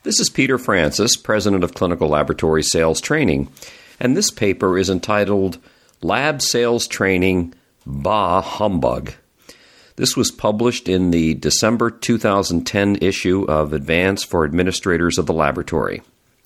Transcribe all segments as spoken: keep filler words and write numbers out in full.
This is Peter Francis, President of Clinical Laboratory Sales Training, and this paper is entitled Lab Sales Training, Bah Humbug. This was published in the December two thousand ten issue of Advance for Administrators of the Laboratory.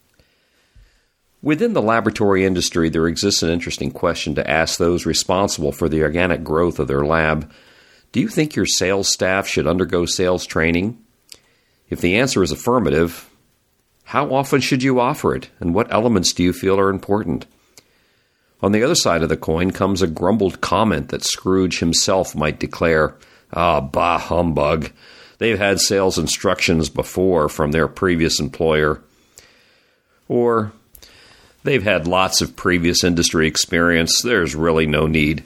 Within the laboratory industry, there exists an interesting question to ask those responsible for the organic growth of their lab. Do you think your sales staff should undergo sales training? If the answer is affirmative, how often should you offer it, and what elements do you feel are important? On the other side of the coin comes a grumbled comment that Scrooge himself might declare, "Ah, bah humbug. They've had sales instructions before from their previous employer." Or, "They've had lots of previous industry experience. There's really no need."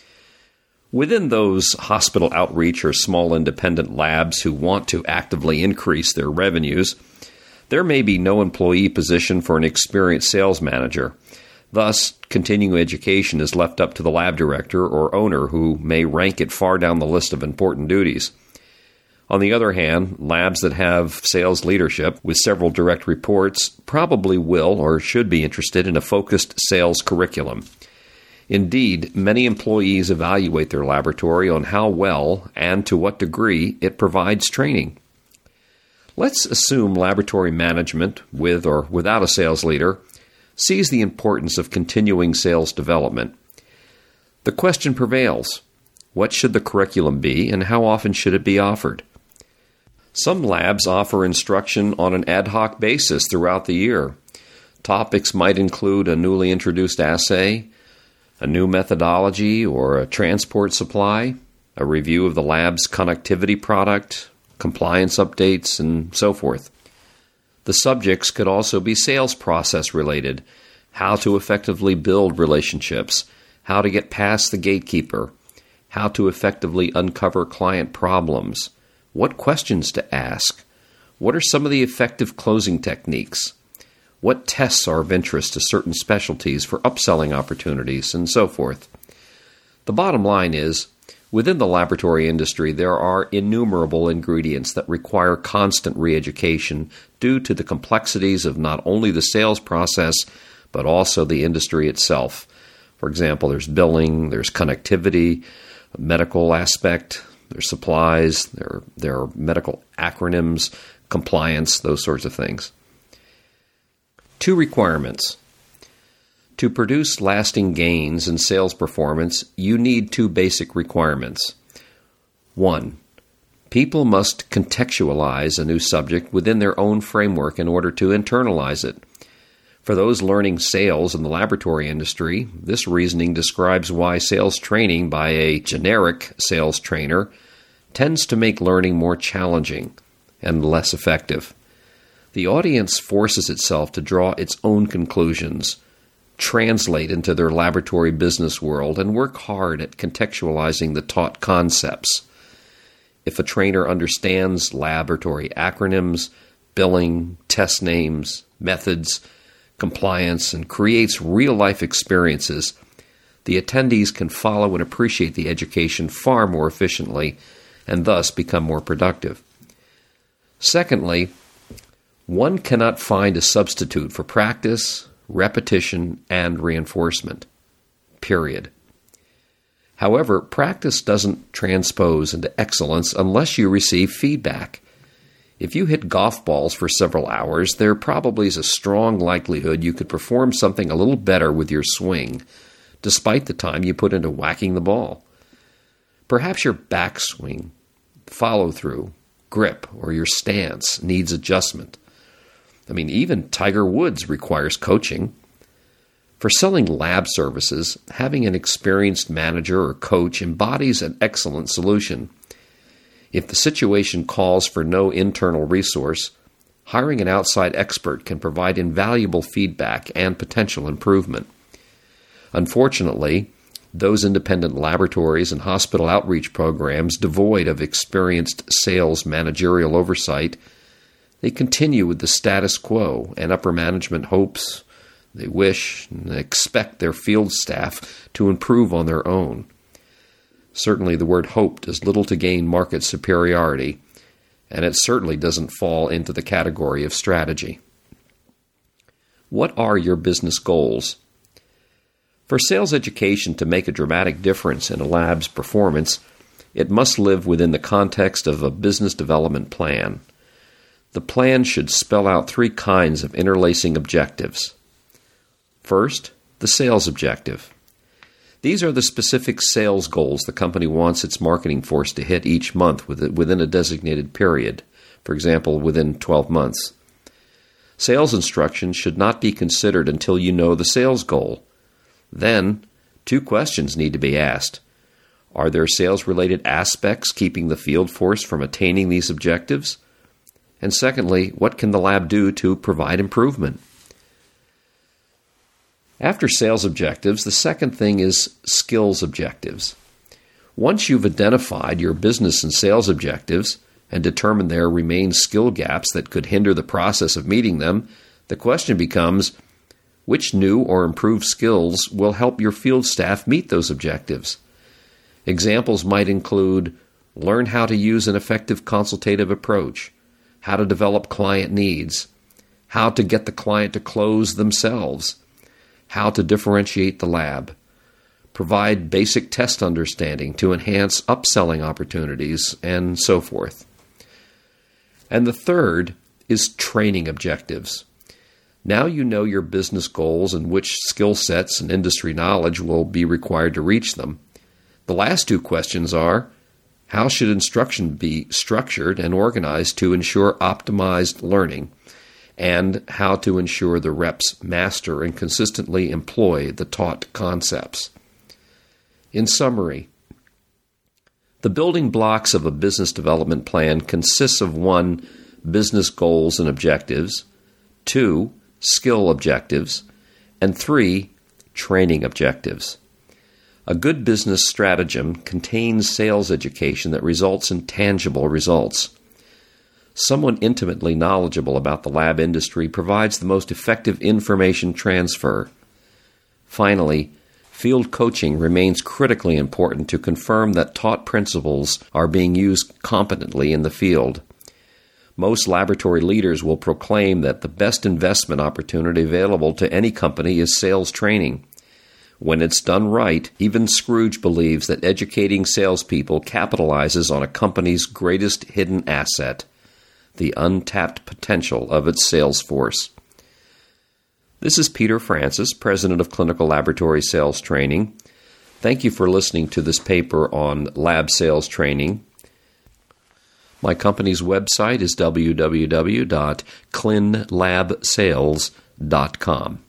Within those hospital outreach or small independent labs who want to actively increase their revenues, there may be no employee position for an experienced sales manager. Thus, continuing education is left up to the lab director or owner, who may rank it far down the list of important duties. On the other hand, labs that have sales leadership with several direct reports probably will or should be interested in a focused sales curriculum. Indeed, many employees evaluate their laboratory on how well and to what degree it provides training. Let's assume laboratory management, with or without a sales leader, sees the importance of continuing sales development. The question prevails: what should the curriculum be, and how often should it be offered? Some labs offer instruction on an ad hoc basis throughout the year. Topics might include a newly introduced assay, a new methodology or a transport supply, a review of the lab's connectivity product, compliance updates, and so forth. The subjects could also be sales process related: how to effectively build relationships, how to get past the gatekeeper, how to effectively uncover client problems, what questions to ask, what are some of the effective closing techniques, what tests are of interest to certain specialties for upselling opportunities, and so forth. The bottom line is, within the laboratory industry, there are innumerable ingredients that require constant re-education due to the complexities of not only the sales process, but also the industry itself. For example, there's billing, there's connectivity, medical aspect, there's supplies, there, there are medical acronyms, compliance, those sorts of things. Two requirements. To produce lasting gains in sales performance, you need two basic requirements. One, people must contextualize a new subject within their own framework in order to internalize it. For those learning sales in the laboratory industry, this reasoning describes why sales training by a generic sales trainer tends to make learning more challenging and less effective. The audience forces itself to draw its own conclusions, translate into their laboratory business world, and work hard at contextualizing the taught concepts. If a trainer understands laboratory acronyms, billing, test names, methods, compliance, and creates real-life experiences, the attendees can follow and appreciate the education far more efficiently and thus become more productive. Secondly, one cannot find a substitute for practice, repetition, and reinforcement. Period. However, practice doesn't transpose into excellence unless you receive feedback. If you hit golf balls for several hours, there probably is a strong likelihood you could perform something a little better with your swing, despite the time you put into whacking the ball. Perhaps your backswing, follow-through, grip, or your stance needs adjustment. I mean, even Tiger Woods requires coaching. For selling lab services, having an experienced manager or coach embodies an excellent solution. If the situation calls for no internal resource, hiring an outside expert can provide invaluable feedback and potential improvement. Unfortunately, those independent laboratories and hospital outreach programs devoid of experienced sales managerial oversight, they continue with the status quo, and upper management hopes, they wish, and they expect their field staff to improve on their own. Certainly the word hope does little to gain market superiority, and it certainly doesn't fall into the category of strategy. What are your business goals? For sales education to make a dramatic difference in a lab's performance, it must live within the context of a business development plan. The plan should spell out three kinds of interlacing objectives. First, the sales objective. These are the specific sales goals the company wants its marketing force to hit each month within a designated period, for example, within twelve months. Sales instructions should not be considered until you know the sales goal. Then, two questions need to be asked. Are there sales-related aspects keeping the field force from attaining these objectives? And secondly, what can the lab do to provide improvement? After sales objectives, the second thing is skills objectives. Once you've identified your business and sales objectives and determined there remain skill gaps that could hinder the process of meeting them, the question becomes, which new or improved skills will help your field staff meet those objectives? Examples might include learn how to use an effective consultative approach, how to develop client needs, how to get the client to close themselves, how to differentiate the lab, provide basic test understanding to enhance upselling opportunities, and so forth. And the third is training objectives. Now you know your business goals and which skill sets and industry knowledge will be required to reach them. The last two questions are, how should instruction be structured and organized to ensure optimized learning, and how to ensure the reps master and consistently employ the taught concepts. In summary, the building blocks of a business development plan consists of one, business goals and objectives, two, skill objectives, and three, training objectives. A good business stratagem contains sales education that results in tangible results. Someone intimately knowledgeable about the lab industry provides the most effective information transfer. Finally, field coaching remains critically important to confirm that taught principles are being used competently in the field. Most laboratory leaders will proclaim that the best investment opportunity available to any company is sales training. When it's done right, even Scrooge believes that educating salespeople capitalizes on a company's greatest hidden asset, the untapped potential of its sales force. This is Peter Francis, President of Clinical Laboratory Sales Training. Thank you for listening to this paper on lab sales training. My company's website is w w w dot clin lab sales dot com.